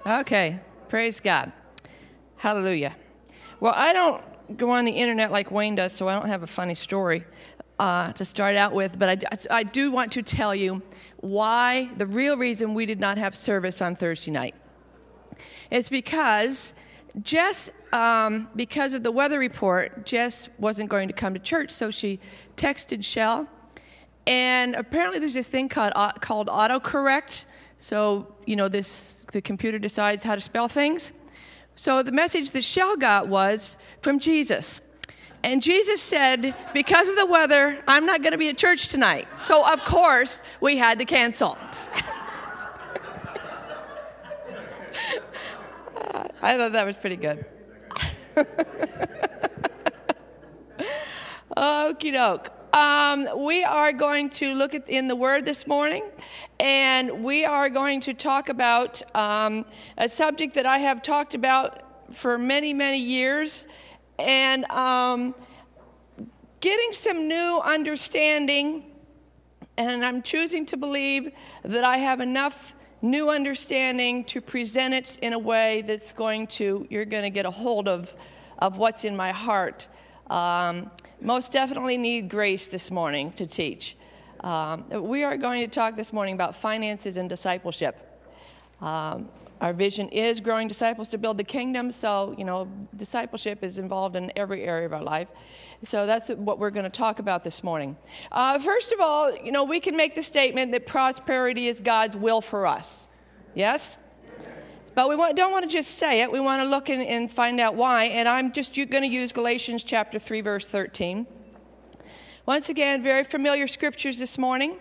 Okay, praise God. Hallelujah. Well, I don't go on the internet like Wayne does, so I don't have a funny story to start out with, but I do want to tell you why, the real reason we did not have service on Thursday night. It's because Jess, because of the weather report, Jess wasn't going to come to church, so she texted Shell, and apparently there's this thing called autocorrect. So, the computer decides how to spell things. So the message that Shell got was from Jesus. And Jesus said, because of the weather, I'm not going to be at church tonight. So, of course, we had to cancel. I thought that was pretty good. Okie doke. We are going to look in the Word this morning, and we are going to talk about a subject that I have talked about for many, many years, and getting some new understanding, and I'm choosing to believe that I have enough new understanding to present it in a way that's you're going to get a hold of what's in my heart. Most definitely need grace this morning to teach. We are going to talk this morning about finances and discipleship. Our vision is growing disciples to build the kingdom, so, discipleship is involved in every area of our life. So that's what we're going to talk about this morning. First of all, we can make the statement that prosperity is God's will for us. Yes? But we don't want to just say it. We want to look and find out why. And I'm just going to use Galatians chapter 3, verse 13. Once again, very familiar scriptures this morning,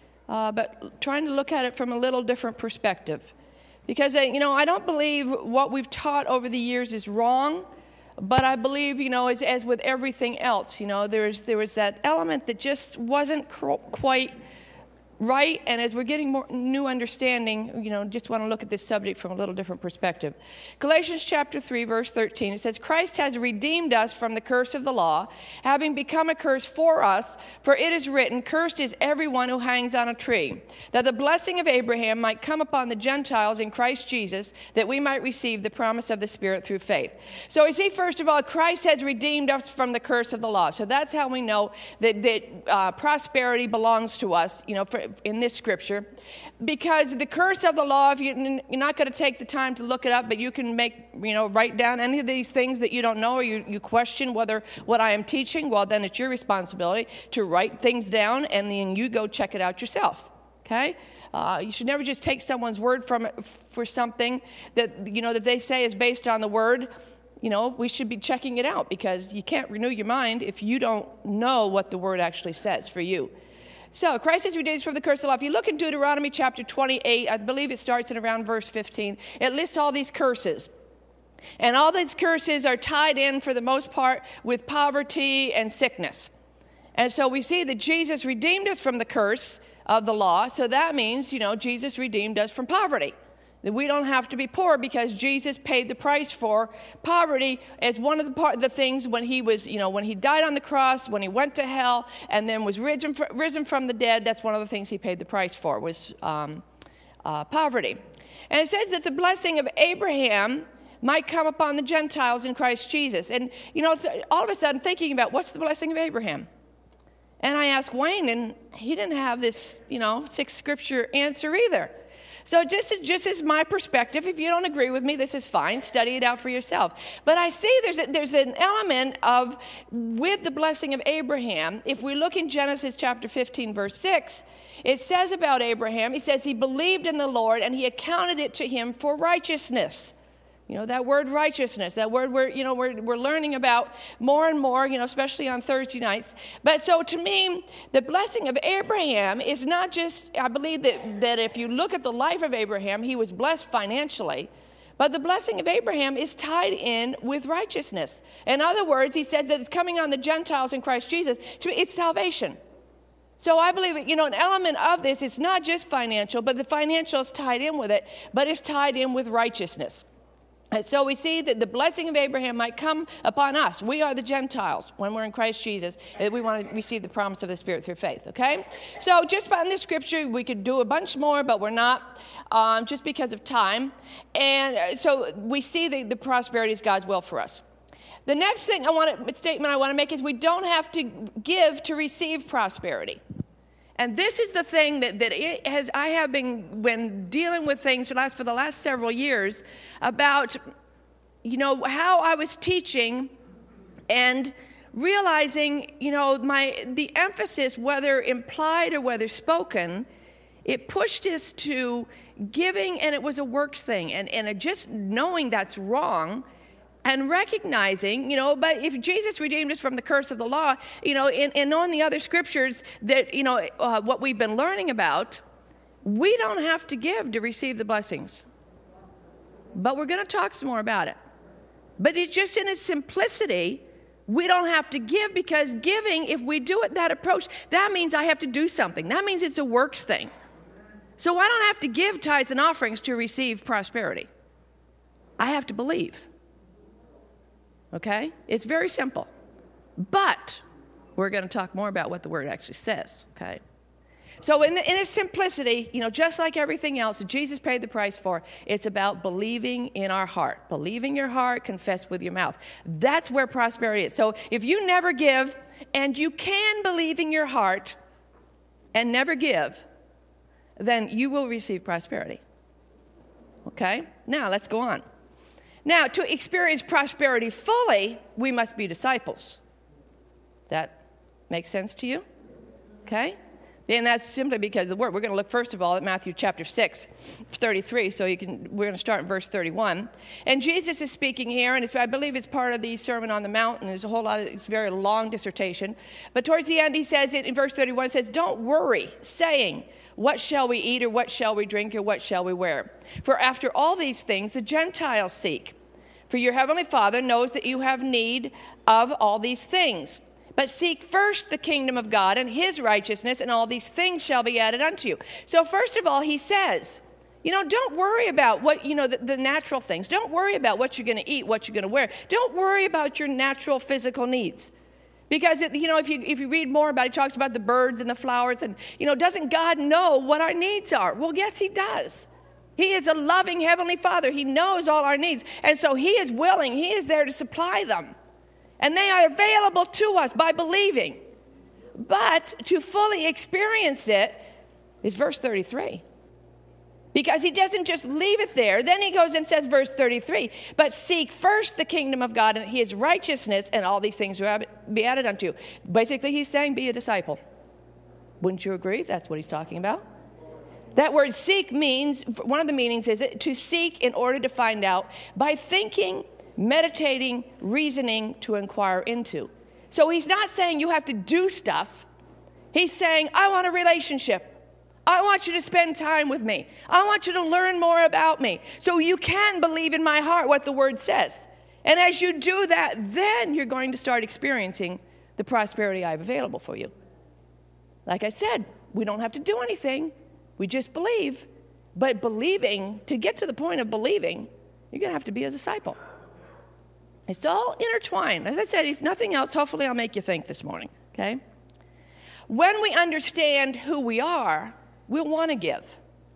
but trying to look at it from a little different perspective. Because, I don't believe what we've taught over the years is wrong, but I believe, as with everything else, there was that element that just wasn't quite right, and as we're getting more new understanding, just want to look at this subject from a little different perspective. Galatians chapter 3, verse 13, it says, Christ has redeemed us from the curse of the law, having become a curse for us, for it is written, cursed is everyone who hangs on a tree, that the blessing of Abraham might come upon the Gentiles in Christ Jesus, that we might receive the promise of the Spirit through faith. So we see, first of all, Christ has redeemed us from the curse of the law. So that's how we know that prosperity belongs to us, in this scripture, because the curse of the law, if you're not going to take the time to look it up, but you can write down any of these things that you don't know, or you question whether what I am teaching, well, then it's your responsibility to write things down, and then you go check it out yourself, okay? You should never just take someone's word for something that, that they say is based on the word. We should be checking it out, because you can't renew your mind if you don't know what the word actually says for you. So, Christ has redeemed us from the curse of the law. If you look in Deuteronomy chapter 28, I believe it starts in around verse 15, it lists all these curses. And all these curses are tied in, for the most part, with poverty and sickness. And so we see that Jesus redeemed us from the curse of the law. So that means, Jesus redeemed us from poverty. That we don't have to be poor, because Jesus paid the price for poverty as one of the things when he was, when he died on the cross, when he went to hell, and then was risen from the dead. That's one of the things he paid the price for, was poverty. And it says that the blessing of Abraham might come upon the Gentiles in Christ Jesus. And, all of a sudden thinking about, what's the blessing of Abraham? And I asked Wayne, and he didn't have this, 6 scripture answer either. So just as my perspective, if you don't agree with me, this is fine. Study it out for yourself. But I see there's an element of, with the blessing of Abraham, if we look in Genesis chapter 15, verse 6, it says about Abraham, he says he believed in the Lord and he accounted it to him for righteousness. That word righteousness, that word we're learning about more and more, especially on Thursday nights. But so to me, the blessing of Abraham is not just, I believe that if you look at the life of Abraham, he was blessed financially. But the blessing of Abraham is tied in with righteousness. In other words, he said that it's coming on the Gentiles in Christ Jesus. To me, it's salvation. So I believe, an element of this, it's not just financial, but the financial is tied in with it, but it's tied in with righteousness. And so we see that the blessing of Abraham might come upon us. We are the Gentiles when we're in Christ Jesus. We want to receive the promise of the Spirit through faith, okay? So just on this scripture, we could do a bunch more, but we're not, just because of time. And so we see the prosperity is God's will for us. The next statement I want to make is we don't have to give to receive prosperity. And this is the thing that I have been dealing with things for the last several years about, how I was teaching and realizing, the emphasis, whether implied or whether spoken, it pushed us to giving, and it was a works thing. And just knowing that's wrong, and recognizing, but if Jesus redeemed us from the curse of the law, and knowing the other scriptures that, what we've been learning about, we don't have to give to receive the blessings. But we're going to talk some more about it. But it's just in its simplicity, we don't have to give, because giving, if we do it that approach, that means I have to do something. That means it's a works thing. So I don't have to give tithes and offerings to receive prosperity. I have to believe. Okay? It's very simple. But we're going to talk more about what the word actually says. Okay? So in its simplicity, just like everything else that Jesus paid the price for, it's about believing in our heart. Believe in your heart, confess with your mouth. That's where prosperity is. So if you never give, and you can believe in your heart and never give, then you will receive prosperity. Okay? Now, let's go on. Now, to experience prosperity fully, we must be disciples. That makes sense to you? Okay? And that's simply because of the word. We're going to look first of all at Matthew chapter 6, 33. So we're going to start in verse 31. And Jesus is speaking here, and I believe it's part of the Sermon on the Mount, and there's a whole lot of, it's a very long dissertation. But towards the end, he says it in verse 31, says, "Don't worry, saying, what shall we eat, or what shall we drink, or what shall we wear? For after all these things the Gentiles seek. For your heavenly Father knows that you have need of all these things. But seek first the kingdom of God and his righteousness, and all these things shall be added unto you." So first of all, he says, don't worry about what, the natural things. Don't worry about what you're going to eat, what you're going to wear. Don't worry about your natural physical needs. Because, if you read more about it, he talks about the birds and the flowers. And, doesn't God know what our needs are? Well, yes, he does. He is a loving heavenly Father. He knows all our needs. And so he is willing. He is there to supply them. And they are available to us by believing. But to fully experience it is verse 33. Because he doesn't just leave it there. Then he goes and says, verse 33, "But seek first the kingdom of God and his righteousness, and all these things will be added unto you." Basically, he's saying, be a disciple. Wouldn't you agree? That's what he's talking about. That word seek means, one of the meanings is to seek in order to find out, by thinking, meditating, reasoning, to inquire into. So he's not saying you have to do stuff. He's saying, I want a relationship. I want you to spend time with me. I want you to learn more about me so you can believe in my heart what the word says. And as you do that, then you're going to start experiencing the prosperity I have available for you. Like I said, we don't have to do anything. We just believe. But believing, to get to the point of believing, you're going to have to be a disciple. It's all intertwined. As I said, if nothing else, hopefully I'll make you think this morning, okay? When we understand who we are, we'll want to give.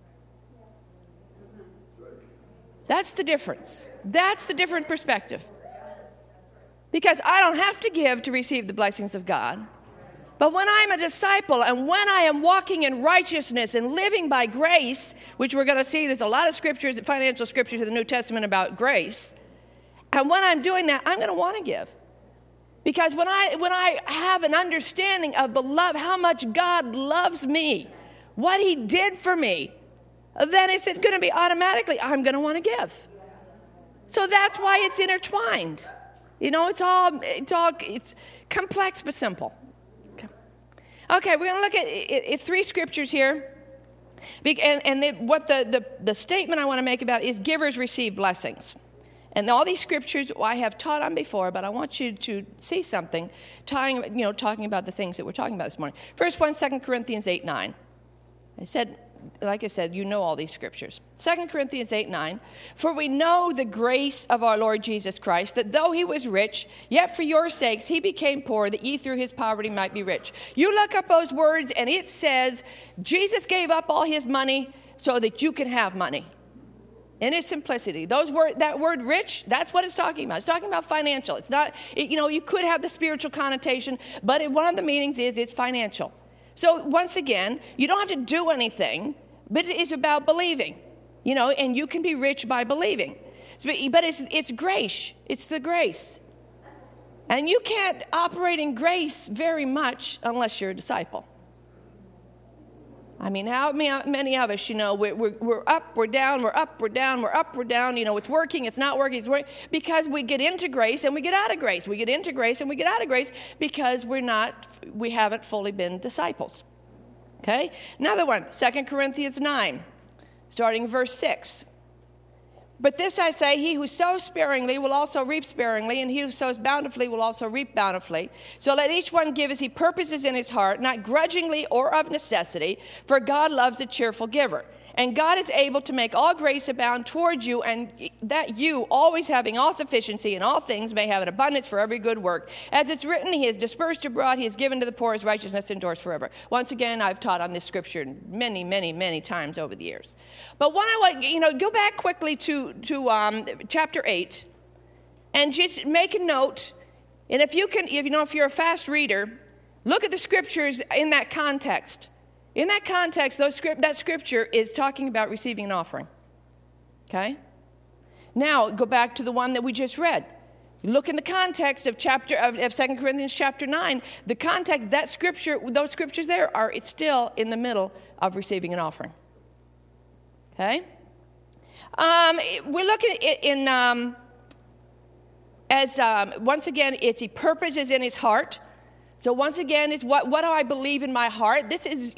That's the difference. That's the different perspective. Because I don't have to give to receive the blessings of God. But when I'm a disciple and when I am walking in righteousness and living by grace, which we're going to see, there's a lot of scriptures, financial scriptures in the New Testament about grace. And when I'm doing that, I'm going to want to give. Because when I have an understanding of the love, how much God loves me, what he did for me, then it's going to be automatically, I'm going to want to give. So that's why it's intertwined. It's complex but simple. Okay, we're going to look at three scriptures here. And what the statement I want to make about is givers receive blessings. And all these scriptures I have taught on before, but I want you to see something talking about the things that we're talking about this morning. First one, 2 Corinthians 8:9. I said, like I said, you know all these scriptures. 2 Corinthians 8:9. For we know the grace of our Lord Jesus Christ, that though he was rich, yet for your sakes he became poor, that ye through his poverty might be rich. You look up those words, and it says Jesus gave up all his money so that you can have money. In its simplicity. That word rich, that's what it's talking about. It's talking about financial. It's not, you could have the spiritual connotation, but one of the meanings is it's financial. So once again, you don't have to do anything, but it is about believing, and you can be rich by believing. But it's grace. It's the grace. And you can't operate in grace very much unless you're a disciple. I mean, how many of us, we're up, we're down, we're up, we're down, we're up, we're down. It's working, it's not working, it's working. Because we get into grace and we get out of grace. We get into grace and we get out of grace because we haven't fully been disciples. Okay? Another one, 2 Corinthians 9, starting verse 6. But this I say, he who sows sparingly will also reap sparingly, and he who sows bountifully will also reap bountifully. So let each one give as he purposes in his heart, not grudgingly or of necessity, for God loves a cheerful giver. And God is able to make all grace abound toward you, and that you, always having all sufficiency in all things, may have an abundance for every good work. As it's written, he has dispersed abroad, he has given to the poor, his righteousness endures forever. Once again, I've taught on this scripture many, many, many times over the years. But when go back quickly to chapter 8, and just make a note. And if you're a fast reader, look at the scriptures in that context. In that context, that scripture is talking about receiving an offering. Okay? Now, go back to the one that we just read. You look in the context of 2 Corinthians chapter 9. The context, those scriptures there it's still in the middle of receiving an offering. Okay? We look at it once again, it's he purposes in his heart. So once again, it's what do I believe in my heart? This is,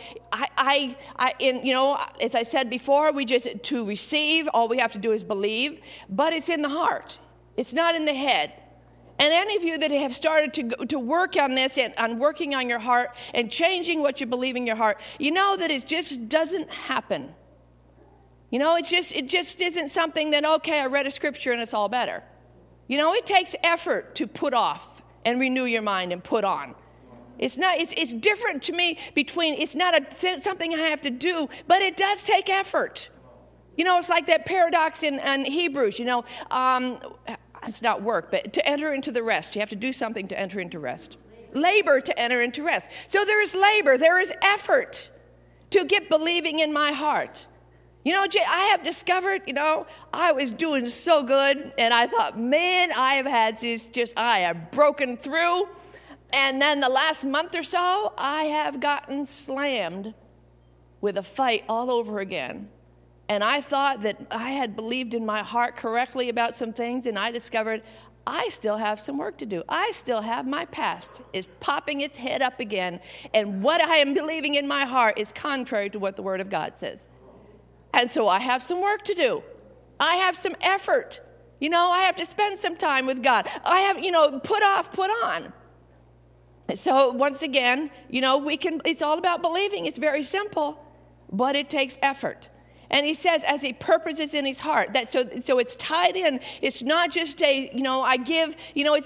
as I said before, to receive, all we have to do is believe, but it's in the heart. It's not in the head. And any of you that have started to work on this and on working on your heart and changing what you believe in your heart, you know that it just doesn't happen. It just isn't something that, okay, I read a scripture and it's all better. It takes effort to put off and renew your mind and put on. It's different to me it's not something I have to do, but it does take effort. It's like that paradox in Hebrews, it's not work, but to enter into the rest. You have to do something to enter into rest. Labor to enter into rest. So there is labor, there is effort to get believing in my heart. I have discovered, I was doing so good, and I thought, man, I have broken through. And then the last month or so, I have gotten slammed with a fight all over again. And I thought that I had believed in my heart correctly about some things, and I discovered I still have some work to do. I still have my past is popping its head up again, and what I am believing in my heart is contrary to what the Word of God says. And so I have some work to do. I have some effort. I have to spend some time with God. I have, put off, put on. So once again, it's all about believing. It's very simple, but it takes effort. And he says, as he purposes in his heart, so it's tied in. It's not just I give,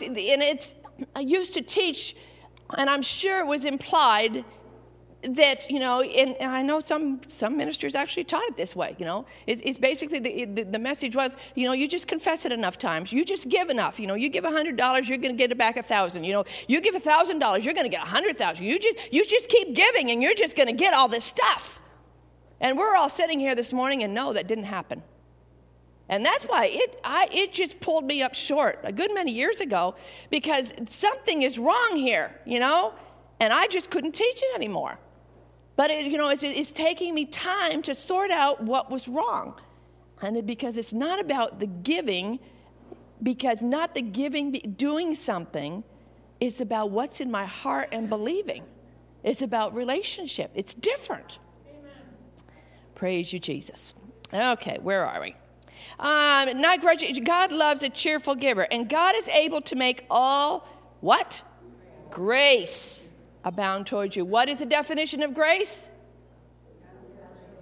I used to teach, and I'm sure it was implied that, and I know some ministers actually taught it this way, It's basically the message was, you just confess it enough times. You just give enough. You give $100, you're going to get it back 1,000. You give $1,000, you're going to get 100,000. You just keep giving, and you're just going to get all this stuff. And we're all sitting here this morning and know that didn't happen. And that's why it just pulled me up short a good many years ago, because something is wrong here, and I just couldn't teach it anymore. But it's taking me time to sort out what was wrong. And because it's not about the giving, because not the giving doing something, it's about what's in my heart and believing. It's about relationship. It's different. Amen. Praise you, Jesus. Okay, where are we? Not grudging. God loves a cheerful giver, and God is able to make all what? Grace abound towards you. What is the definition of grace?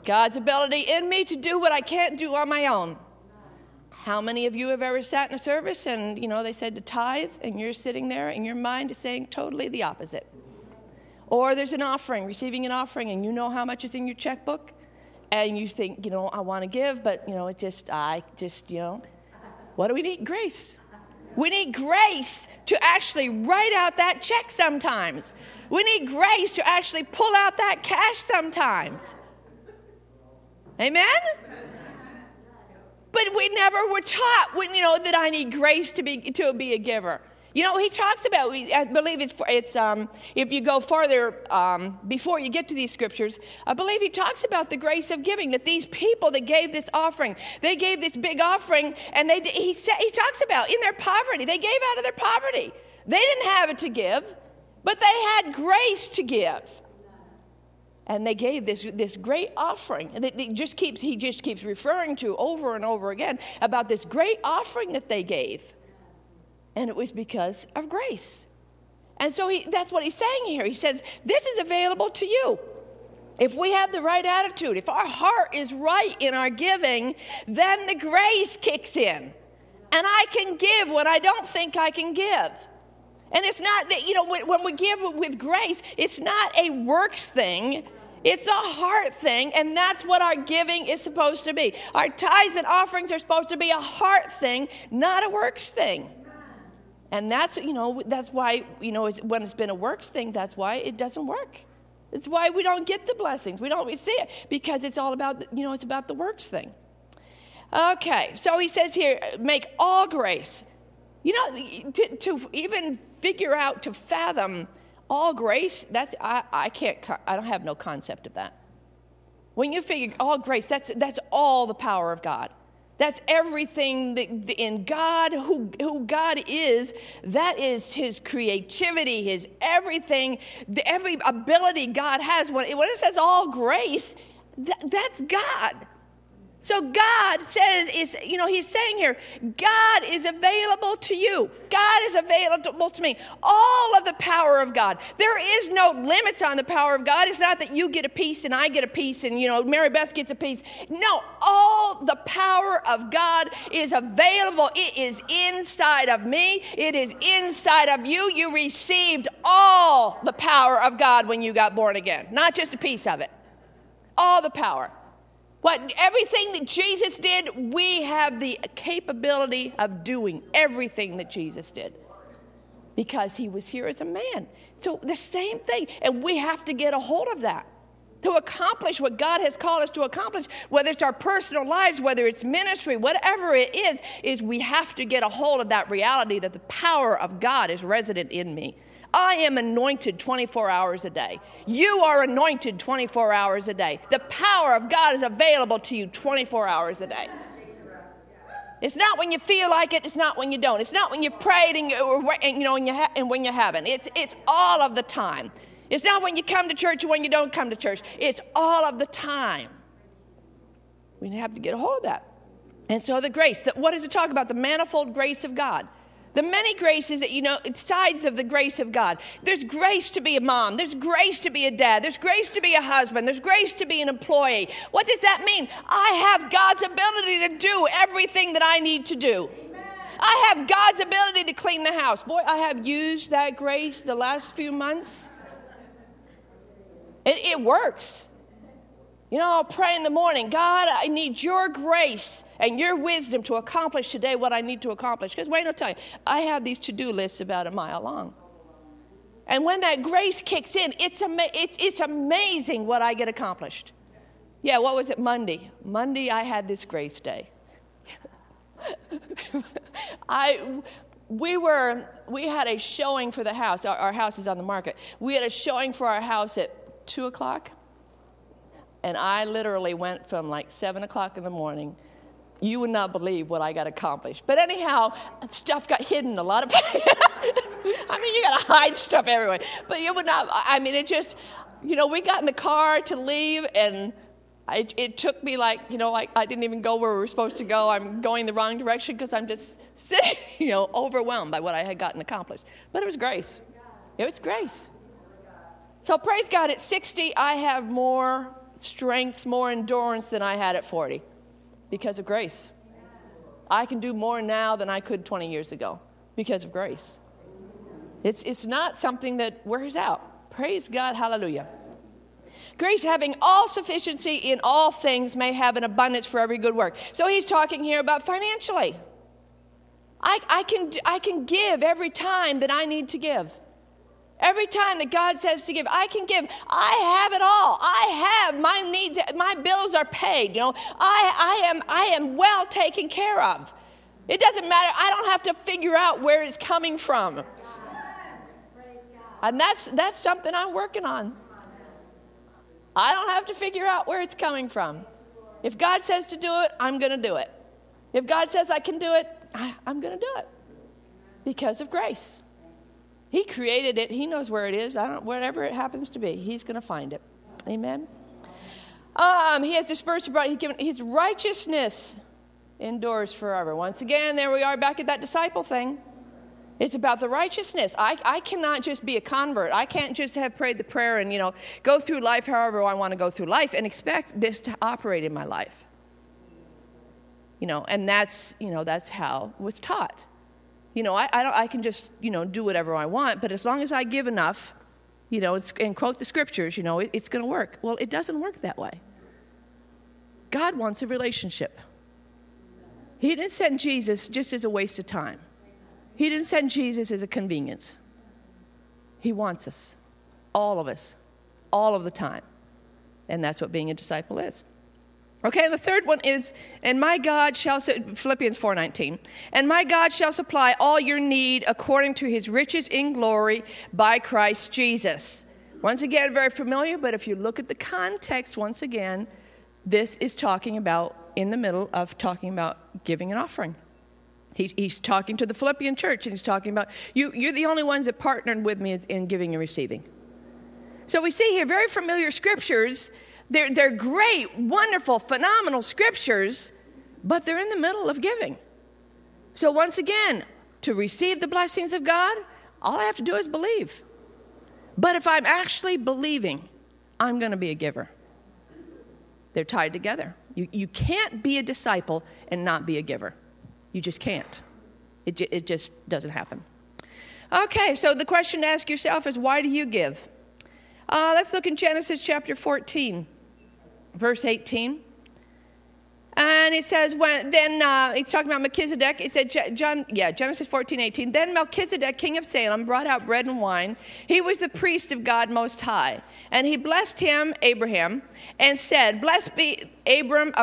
God's ability in me to do what I can't do on my own. How many of you have ever sat in a service and, they said to tithe, and you're sitting there and your mind is saying totally the opposite? Or there's an offering, receiving an offering, and you know how much is in your checkbook, and you think, I want to give, but, what do we need? Grace. We need grace to actually write out that check sometimes. We need grace to actually pull out that cash sometimes. Amen? But we never were taught, that I need grace to be a giver. He talks about, I believe it's if you go farther, before you get to these scriptures, I believe he talks about the grace of giving, that these people that gave this offering, they gave this big offering, and he talks about in their poverty, they gave out of their poverty. They didn't have it to give, but they had grace to give. And they gave this great offering. And he just keeps referring to over and over again about this great offering that they gave. And it was because of grace. And so that's what he's saying here. He says, this is available to you. If we have the right attitude, if our heart is right in our giving, then the grace kicks in. And I can give when I don't think I can give. And it's not that, when we give with grace, it's not a works thing. It's a heart thing, and that's what our giving is supposed to be. Our tithes and offerings are supposed to be a heart thing, not a works thing. And that's why, when it's been a works thing, that's why it doesn't work. It's why we don't get the blessings. We see it, because it's all about, it's about the works thing. Okay, so he says here, make all grace. To even figure out, to fathom all grace, I don't have no concept of that. When you figure all grace, that's all the power of God. That's everything that in God, who God is. That is his creativity, his everything, every ability God has. When it says all grace, that's God. So God says, he's saying here, God is available to you. God is available to me. All of the power of God. There is no limits on the power of God. It's not that you get a piece and I get a piece and, Mary Beth gets a piece. No, all the power of God is available. It is inside of me. It is inside of you. You received all the power of God when you got born again. Not just a piece of it. All the power. Everything that Jesus did, we have the capability of doing everything that Jesus did, because he was here as a man. So the same thing, and we have to get a hold of that to accomplish what God has called us to accomplish, whether it's our personal lives, whether it's ministry, whatever it is we have to get a hold of that reality that the power of God is resident in me. I am anointed 24 hours a day. You are anointed 24 hours a day. The power of God is available to you 24 hours a day. It's not when you feel like it. It's not when you don't. It's not when you've prayed and when you haven't. It's all of the time. It's not when you come to church and when you don't come to church. It's all of the time. We have to get a hold of that. And so the grace. What does it talk about? The manifold grace of God. The many graces that, sides of the grace of God. There's grace to be a mom. There's grace to be a dad. There's grace to be a husband. There's grace to be an employee. What does that mean? I have God's ability to do everything that I need to do. Amen. I have God's ability to clean the house. Boy, I have used that grace the last few months. It works. I'll pray in the morning, God, I need your grace and your wisdom to accomplish today what I need to accomplish. Because Wayne will tell you, I have these to-do lists about a mile long. And when that grace kicks in, it's amazing what I get accomplished. Yeah, what was it, Monday? Monday I had this grace day. We had a showing for the house. Our house is on the market. We had a showing for our house at 2 o'clock. And I literally went from like 7 o'clock in the morning. You would not believe what I got accomplished. But anyhow, stuff got hidden a lot of places. You got to hide stuff everywhere. But you would not, we got in the car to leave, and it took me I didn't even go where we were supposed to go. I'm going the wrong direction because I'm just sitting, overwhelmed by what I had gotten accomplished. But it was grace. It was grace. So praise God, at 60, I have more strength, more endurance than I had at 40 because of grace. I can do more now than I could 20 years ago because of grace. It's not something that wears out. Praise God, hallelujah. Grace, having all sufficiency in all things, may have an abundance for every good work. So he's talking here about financially. I can give every time that I need to give. Every time that God says to give, I can give. I have it all. I have my needs. My bills are paid. You know, I am well taken care of. It doesn't matter. I don't have to figure out where it's coming from. And that's something I'm working on. I don't have to figure out where it's coming from. If God says to do it, I'm going to do it. If God says I can do it, I'm going to do it because of grace. He created it. He knows where it is. Whatever it happens to be, he's going to find it. Amen. He has dispersed abroad. He's given his righteousness endures forever. Once again, there we are back at that disciple thing. It's about the righteousness. I cannot just be a convert. I can't just have prayed the prayer and, go through life however I want to go through life and expect this to operate in my life. And that's how it was taught. I can just, do whatever I want, but as long as I give enough, and quote the scriptures, it's going to work. Well, it doesn't work that way. God wants a relationship. He didn't send Jesus just as a waste of time. He didn't send Jesus as a convenience. He wants us, all of us, all of the time. And that's what being a disciple is. Okay, and the third one is, and my God shall, Philippians 4:19, and my God shall supply all your need according to his riches in glory by Christ Jesus. Once again, very familiar, but if you look at the context, once again, this is talking about, in the middle of talking about giving an offering. He's talking to the Philippian church, and he's talking about, you're the only ones that partnered with me in giving and receiving. So we see here very familiar scriptures. They're great, wonderful, phenomenal scriptures, but they're in the middle of giving. So once again, to receive the blessings of God, all I have to do is believe. But if I'm actually believing, I'm going to be a giver. They're tied together. You can't be a disciple and not be a giver. You just can't. It just doesn't happen. Okay, so the question to ask yourself is, why do you give? Let's look in Genesis chapter 14, verse 18. And it says, it's talking about Melchizedek. It said, Genesis 14:18. Then Melchizedek, king of Salem, brought out bread and wine. He was the priest of God Most High. And he blessed him, Abraham, and said, Blessed be Abram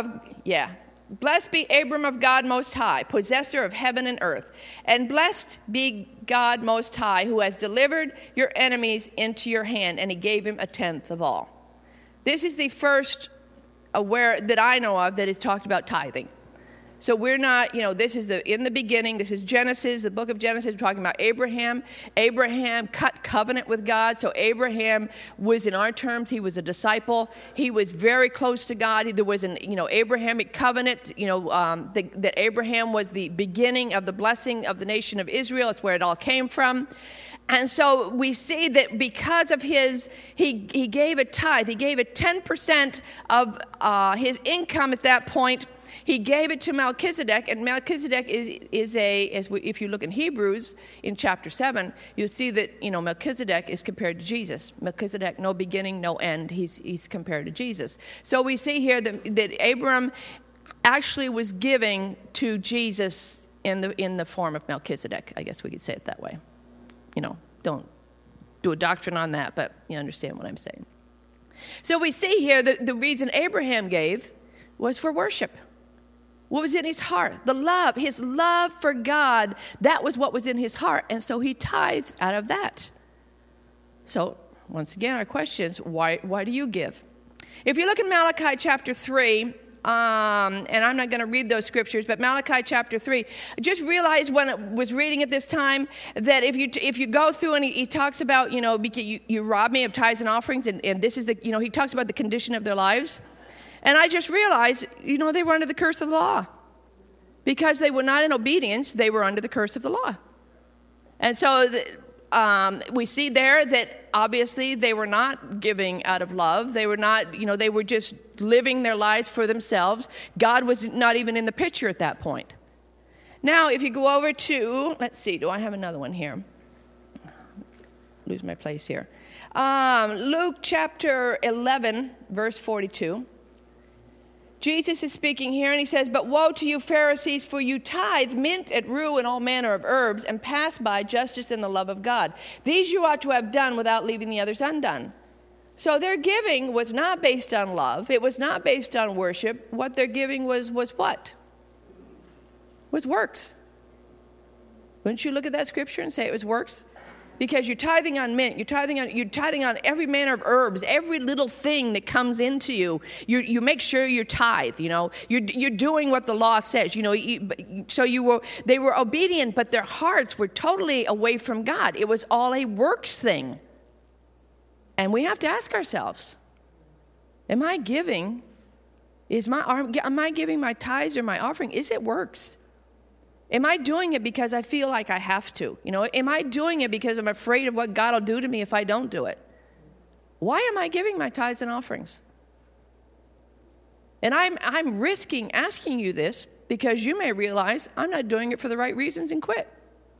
of God Most High, possessor of heaven and earth. And blessed be God Most High, who has delivered your enemies into your hand. And he gave him 1/10 of all. This is the first that I know of that is talked about tithing. So we're not, this is in the beginning. This is Genesis, the book of Genesis. We're talking about Abraham. Abraham cut covenant with God. So Abraham was, in our terms, he was a disciple. He was very close to God. There was an, Abrahamic covenant, that Abraham was the beginning of the blessing of the nation of Israel. It's where it all came from. And so we see that because of he gave a tithe. He gave 10% of his income at that point. He gave it to Melchizedek, and Melchizedek if you look in Hebrews in chapter 7, you'll see that Melchizedek is compared to Jesus. Melchizedek, no beginning, no end. He's compared to Jesus. So we see here that Abram actually was giving to Jesus in the form of Melchizedek. I guess we could say it that way. Don't do a doctrine on that, but you understand what I'm saying. So we see here that the reason Abraham gave was for worship. What was in his heart? His love for God, that was what was in his heart. And so he tithed out of that. So once again, our question is, why do you give? If you look in Malachi chapter 3, and I'm not going to read those scriptures, but Malachi chapter 3, just realized when I was reading at this time that if you go through and he talks about, you rob me of tithes and offerings, and this is he talks about the condition of their lives. And I just realized, they were under the curse of the law. Because they were not in obedience, they were under the curse of the law. And so we see there that obviously they were not giving out of love. They were not, they were just living their lives for themselves. God was not even in the picture at that point. Now, if you go over to, let's see, do I have another one here? Lose my place here. Luke chapter 11, verse 42. Jesus is speaking here, and he says, "But woe to you, Pharisees, for you tithe mint and rue and all manner of herbs, and pass by justice and the love of God. These you ought to have done without leaving the others undone." So their giving was not based on love. It was not based on worship. What their giving was what? Was works. Wouldn't you look at that scripture and say it was works? Because you're tithing on mint, you're tithing on every manner of herbs, every little thing that comes into you. You make sure you tithe. You're doing what the law says. So they were obedient, but their hearts were totally away from God. It was all a works thing, and we have to ask ourselves: Am I giving? Am I giving my tithes or my offering? Is it works? Am I doing it because I feel like I have to? Am I doing it because I'm afraid of what God will do to me if I don't do it? Why am I giving my tithes and offerings? And I'm risking asking you this because you may realize I'm not doing it for the right reasons and quit.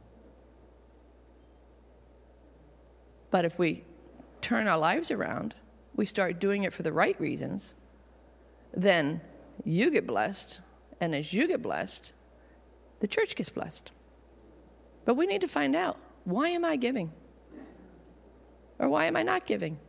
But if we turn our lives around, we start doing it for the right reasons, then you get blessed, and as you get blessed, the church gets blessed. But we need to find out, why am I giving? Or why am I not giving?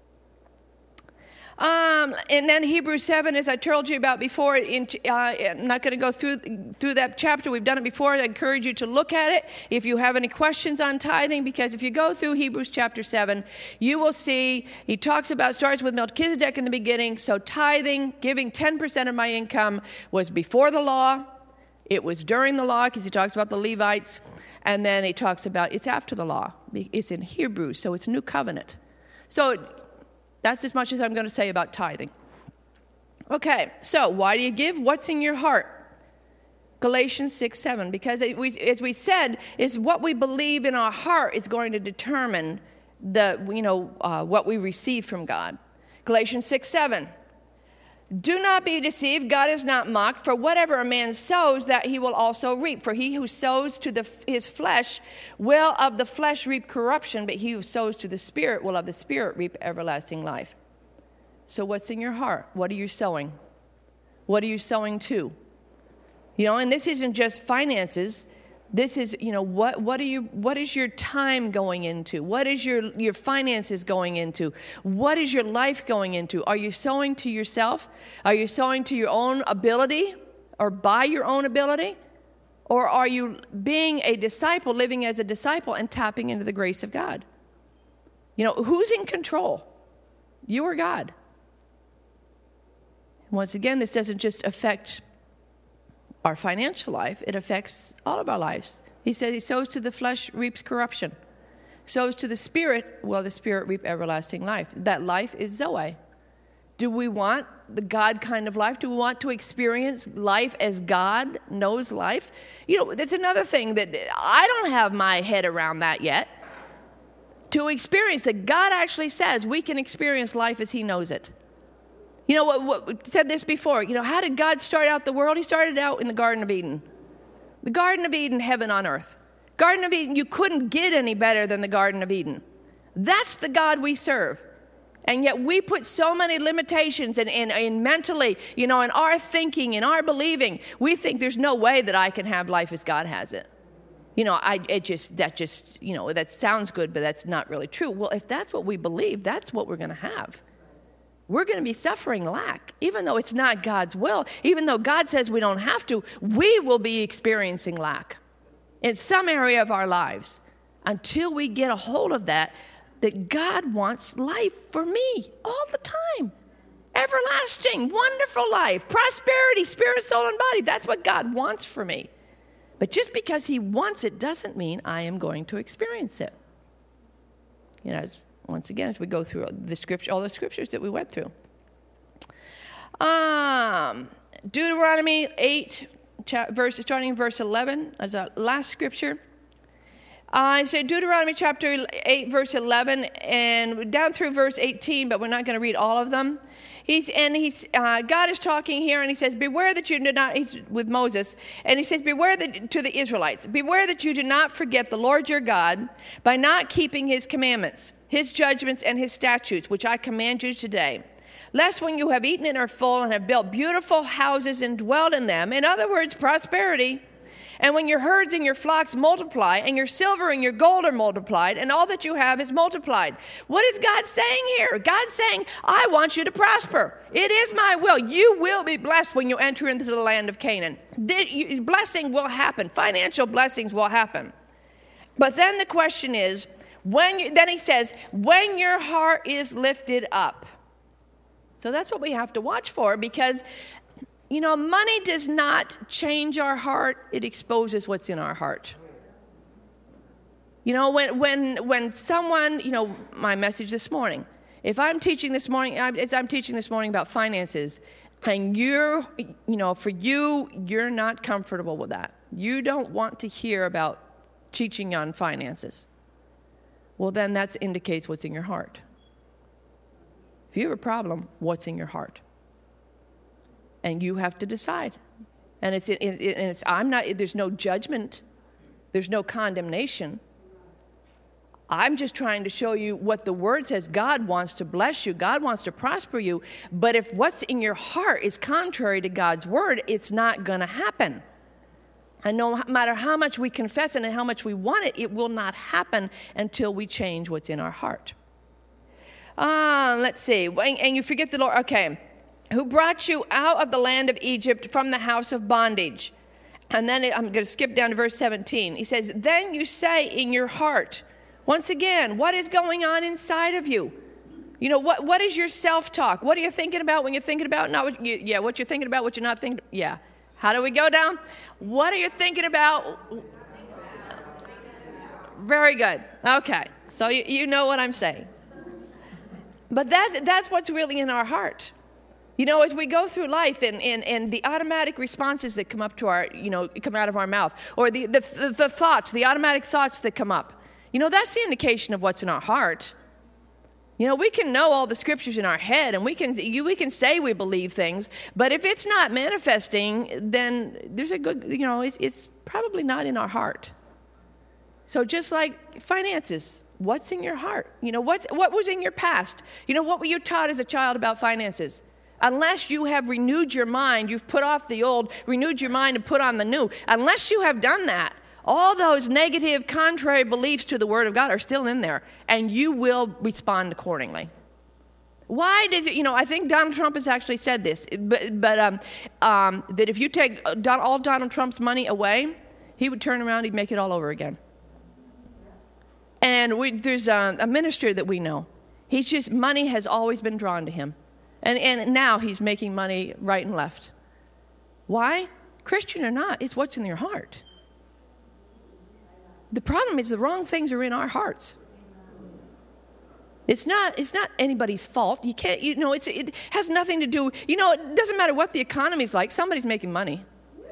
And then Hebrews 7, as I told you about before, I'm not going to go through that chapter. We've done it before. I encourage you to look at it if you have any questions on tithing, because if you go through Hebrews chapter 7, you will see he starts with Melchizedek in the beginning. So tithing, giving 10% of my income, was before the law. It was during the law, because he talks about the Levites, and then he talks about it's after the law. It's in Hebrews, so it's new covenant. So that's as much as I'm going to say about tithing. Okay, so why do you give? What's in your heart? Galatians 6:7, because as we said, is what we believe in our heart is going to determine what we receive from God. Galatians 6:7. Do not be deceived, God is not mocked, for whatever a man sows, that he will also reap. For he who sows to his flesh will of the flesh reap corruption, but he who sows to the Spirit will of the Spirit reap everlasting life. So what's in your heart? What are you sowing? What are you sowing to? And this isn't just finances. This is, what is your time going into? What is your finances going into? What is your life going into? Are you sowing to yourself? Are you sowing to your own ability or by your own ability? Or are you being a disciple, living as a disciple and tapping into the grace of God? Who's in control? You or God? Once again, this doesn't just affect our financial life, it affects all of our lives. He says he sows to the flesh, reaps corruption. Sows to the Spirit, will the Spirit reap everlasting life. That life is Zoe. Do we want the God kind of life? Do we want to experience life as God knows life? That's another thing that I don't have my head around that yet. To experience that God actually says we can experience life as he knows it. What said this before. How did God start out the world? He started out in the Garden of Eden. The Garden of Eden, heaven on earth. Garden of Eden, you couldn't get any better than the Garden of Eden. That's the God we serve. And yet we put so many limitations in mentally, in our thinking, in our believing. We think there's no way that I can have life as God has it. That sounds good, but that's not really true. Well, if that's what we believe, that's what we're going to have. We're going to be suffering lack, even though it's not God's will. Even though God says we don't have to, we will be experiencing lack in some area of our lives until we get a hold of that God wants life for me all the time. Everlasting, wonderful life, prosperity, spirit, soul, and body. That's what God wants for me. But just because he wants it doesn't mean I am going to experience it. Once again, as we go through all the scriptures that we went through. Deuteronomy 8, starting in verse 11, as our last scripture. So Deuteronomy chapter 8, verse 11, and down through verse 18, but we're not going to read all of them. God is talking here, and he says, beware that you do not, with Moses, and he says, beware to the Israelites, beware that you do not forget the Lord your God by not keeping his commandments, his judgments, and his statutes, which I command you today. Lest when you have eaten and are full and have built beautiful houses and dwelled in them, in other words, prosperity, and when your herds and your flocks multiply, and your silver and your gold are multiplied, and all that you have is multiplied. What is God saying here? God's saying, I want you to prosper. It is my will. You will be blessed when you enter into the land of Canaan. Blessing will happen. Financial blessings will happen. But then the question is, then he says, when your heart is lifted up. So that's what we have to watch for, because money does not change our heart. It exposes what's in our heart. When someone, my message this morning, if I'm teaching this morning, as I'm teaching this morning about finances, and you're not comfortable with that. You don't want to hear about teaching on finances. Well, then that indicates what's in your heart. If you have a problem, what's in your heart? And you have to decide. And there's no judgment. There's no condemnation. I'm just trying to show you what the Word says. God wants to bless you. God wants to prosper you. But if what's in your heart is contrary to God's Word, it's not going to happen. And no matter how much we confess and how much we want it, it will not happen until we change what's in our heart. Let's see. And you forget the Lord. Okay. Who brought you out of the land of Egypt from the house of bondage. And then I'm going to skip down to verse 17. He says, then you say in your heart, once again, what is going on inside of you? What is your self-talk? What are you thinking about when you're thinking about? What you're thinking about, what you're not thinking. Yeah. How do we go down? What are you thinking about? Very good. Okay. So you know what I'm saying. But that's what's really in our heart. As we go through life and the automatic responses that come up to come out of our mouth, or the thoughts, the automatic thoughts that come up, that's the indication of what's in our heart. We can know all the scriptures in our head, and we can say we believe things, but if it's not manifesting, then there's a good, it's probably not in our heart. So just like finances, what's in your heart? What was in your past? What were you taught as a child about finances? Unless you have renewed your mind, you've put off the old, renewed your mind and put on the new. Unless you have done that, all those negative, contrary beliefs to the Word of God are still in there, and you will respond accordingly. Why does it, I think Donald Trump has actually said this, but that if you take all Donald Trump's money away, he would turn around, he'd make it all over again. And there's a minister that we know. Money has always been drawn to him. And now he's making money right and left. Why? Christian or not, it's what's in your heart. The problem is the wrong things are in our hearts. It's not anybody's fault. You can't, it has nothing to do, it doesn't matter what the economy's like, somebody's making money.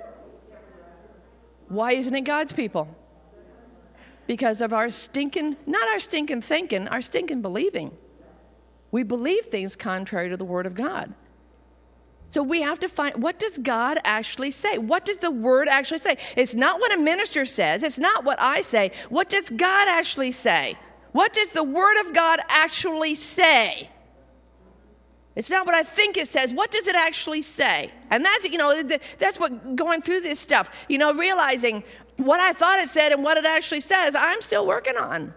Why isn't it God's people? Because of not our stinking thinking, our stinking believing. We believe things contrary to the Word of God. So we have to find, what does God actually say? What does the Word actually say? It's not what a minister says. It's not what I say. What does God actually say? What does the Word of God actually say? It's not what I think it says. What does it actually say? And that's what going through this stuff, realizing what I thought it said and what it actually says, I'm still working on.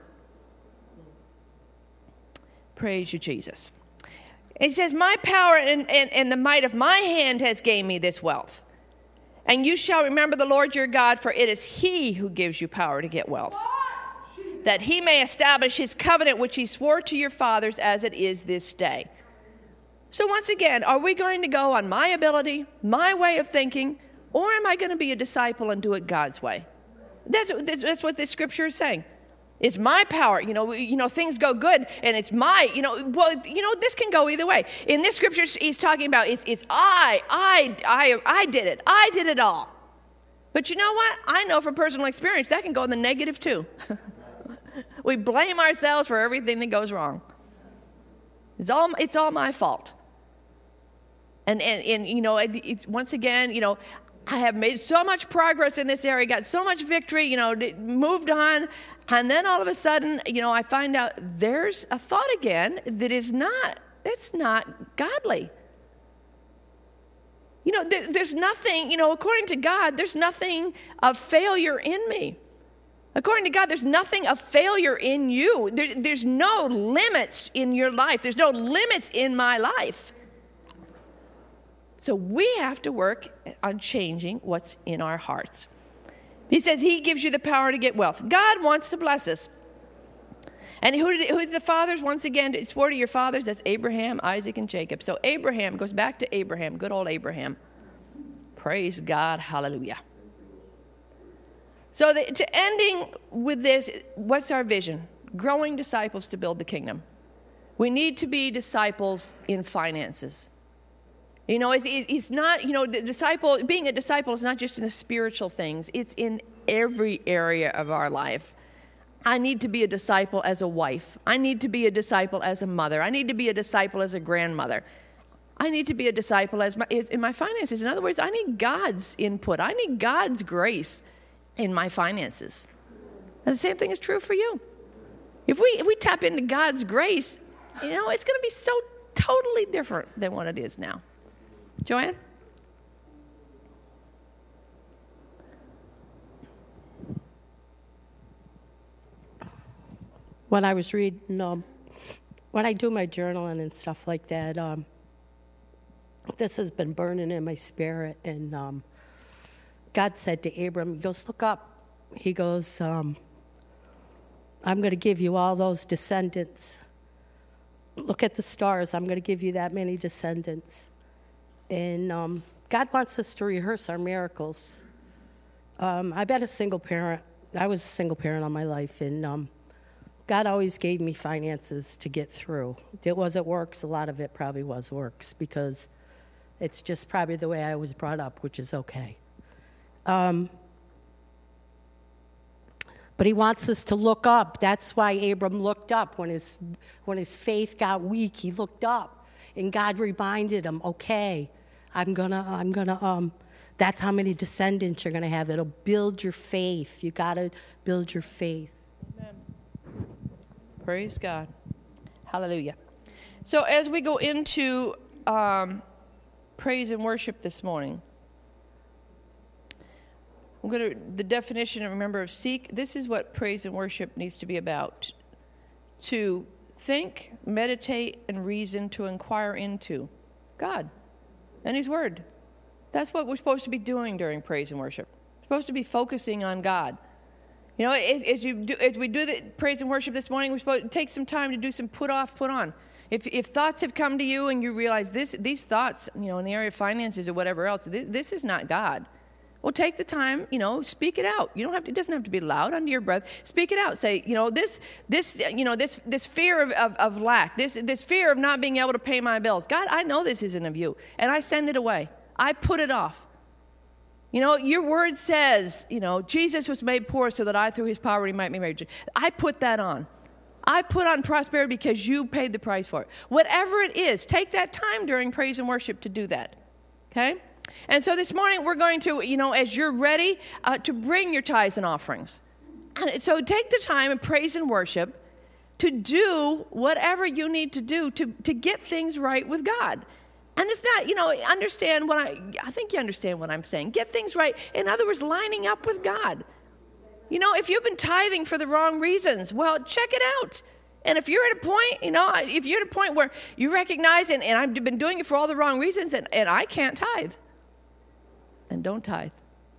Praise you, Jesus. He says, my power and the might of my hand has gained me this wealth. And you shall remember the Lord your God, for it is he who gives you power to get wealth, that he may establish his covenant, which he swore to your fathers as it is this day. So once again, are we going to go on my ability, my way of thinking, or am I going to be a disciple and do it God's way? That's what this scripture is saying. It's my power, things go good, and it's my, this can go either way. In this scripture, he's talking about, it's I did it. I did it all. But you know what? I know from personal experience, that can go in the negative too. We blame ourselves for everything that goes wrong. It's all my fault. And it's, once again, I have made so much progress in this area, got so much victory, moved on. And then all of a sudden, I find out there's a thought again that's not godly. There's nothing, according to God, there's nothing of failure in me. According to God, there's nothing of failure in you. There's no limits in your life. There's no limits in my life. So we have to work on changing what's in our hearts. He says he gives you the power to get wealth. God wants to bless us. And who's the fathers? Once again, it's 4 to your fathers. That's Abraham, Isaac, and Jacob. So Abraham goes back to Abraham, good old Abraham. Praise God. Hallelujah. So to ending with this, what's our vision? Growing disciples to build the kingdom. We need to be disciples in finances. It's not, being a disciple is not just in the spiritual things. It's in every area of our life. I need to be a disciple as a wife. I need to be a disciple as a mother. I need to be a disciple as a grandmother. I need to be a disciple in my finances. In other words, I need God's input. I need God's grace in my finances. And the same thing is true for you. If we tap into God's grace, it's going to be so totally different than what it is now. Joanne? When I was reading, when I do my journaling and stuff like that, this has been burning in my spirit. And God said to Abram, he goes, look up. He goes, I'm going to give you all those descendants. Look at the stars. I'm going to give you that many descendants. And God wants us to rehearse our miracles. I've been a single parent. I was a single parent all my life, and God always gave me finances to get through. It wasn't works. A lot of it probably was works because it's just probably the way I was brought up, which is okay. But he wants us to look up. That's why Abram looked up. When his faith got weak, he looked up, and God reminded him, okay, I'm gonna that's how many descendants you're gonna have. It'll build your faith. You gotta build your faith. Amen. Praise God. Hallelujah. So as we go into praise and worship this morning, the definition, remember, of seek, this is what praise and worship needs to be about. To think, meditate, and reason, to inquire into God and His Word. That's what we're supposed to be doing during praise and worship. We're supposed to be focusing on God. As we do the praise and worship this morning, we're supposed to take some time to do some put off, put on. If thoughts have come to you and you realize these thoughts, in the area of finances or whatever else, this is not God. Well, take the time, speak it out. It doesn't have to be loud under your breath. Speak it out. Say, this fear of lack, this fear of not being able to pay my bills. God, I know this isn't of you, and I send it away. I put it off. Your word says, Jesus was made poor so that I through his poverty might be made rich. I put that on. I put on prosperity because you paid the price for it. Whatever it is, take that time during praise and worship to do that. Okay? And so this morning we're going to, as you're ready, to bring your tithes and offerings. And so take the time in praise and worship to do whatever you need to do to get things right with God. And it's not, understand what I think you understand what I'm saying. Get things right. In other words, lining up with God. If you've been tithing for the wrong reasons, well, check it out. And if you're at a point, where you recognize, and I've been doing it for all the wrong reasons, and I can't tithe, then don't tithe.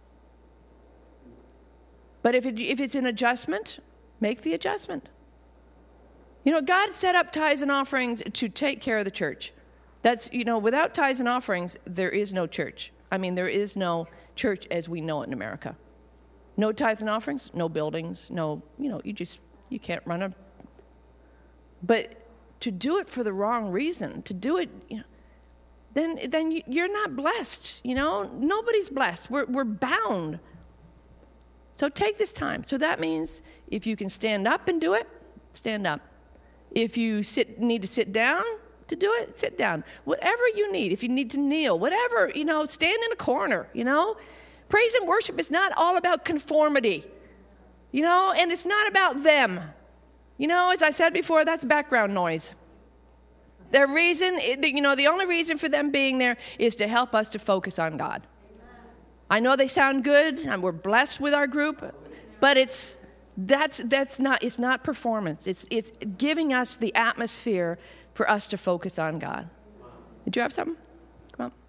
But if it's an adjustment, make the adjustment. God set up tithes and offerings to take care of the church. That's, without tithes and offerings, there is no church. There is no church as we know it in America. No tithes and offerings, no buildings, no, you can't run a... But to do it for the wrong reason, to do it, then you're not blessed, Nobody's blessed. We're bound. So take this time. So that means if you can stand up and do it, stand up. If you need to sit down to do it, sit down. Whatever you need. If you need to kneel, whatever, stand in a corner, Praise and worship is not all about conformity, and it's not about them. As I said before, that's background noise. The only reason for them being there is to help us to focus on God. I know they sound good, and we're blessed with our group, but it's not performance. It's giving us the atmosphere for us to focus on God. Did you have something? Come on.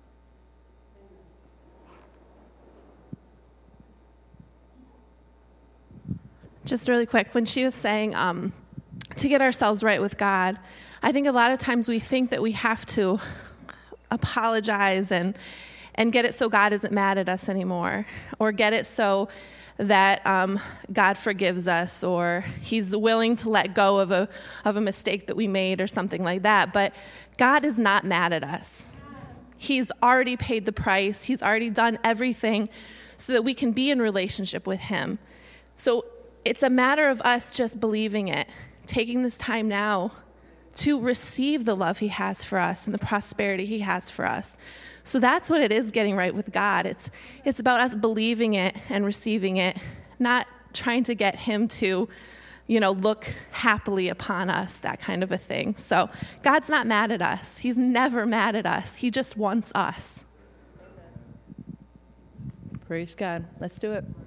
Just really quick, when she was saying to get ourselves right with God, I think a lot of times we think that we have to apologize and get it so God isn't mad at us anymore, or get it so that God forgives us, or he's willing to let go of a mistake that we made or something like that. But God is not mad at us. He's already paid the price. He's already done everything so that we can be in relationship with him. So it's a matter of us just believing it, taking this time now to receive the love he has for us and the prosperity he has for us. So that's what it is, getting right with God. It's about us believing it and receiving it, not trying to get him to, look happily upon us, that kind of a thing. So God's not mad at us. He's never mad at us. He just wants us. Praise God. Let's do it.